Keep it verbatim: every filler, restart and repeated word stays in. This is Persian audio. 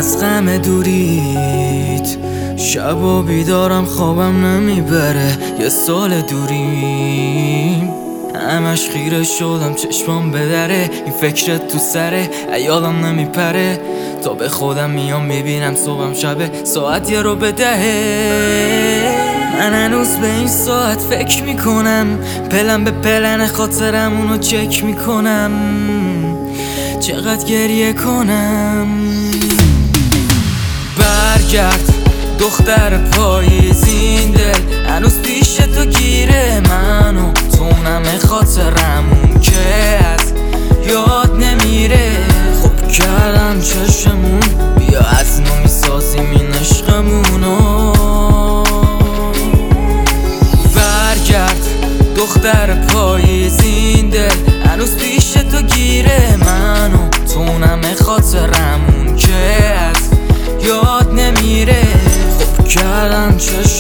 از غم دوریت شب و بیدارم خوابم نمیبره. یه سال دوریم همش خیره شدم چشمام به دره. این فکرت تو سره ایالم نمیپره تا به خودم میام میبینم صبحم شبه ساعت یه رو به دهه. من هنوز به این ساعت فکر میکنم پلن به پلن خاطرم اونو چک میکنم چقدر گریه کنم. برگرد دختر پاییزین دل هنوز پیش تو گیره منو تو نمه خاطرمون که از یاد نمیره. خوب کردن چشمون بیا از نو میسازیم این عشقمونو. برگرد دختر پاییزین دل هنوز پیش تو گیره منو تو نمه خاطرمون که از یاد نمیره. خوب کردن چشمون